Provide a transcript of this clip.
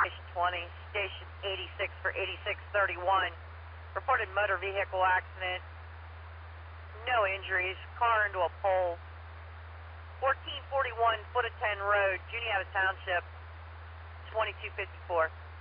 Station 20, Station 86 for 8631. Reported motor vehicle accident. No injuries. Car into a pole. 1441 Foot of 10 Road, Juniata Township, 2254.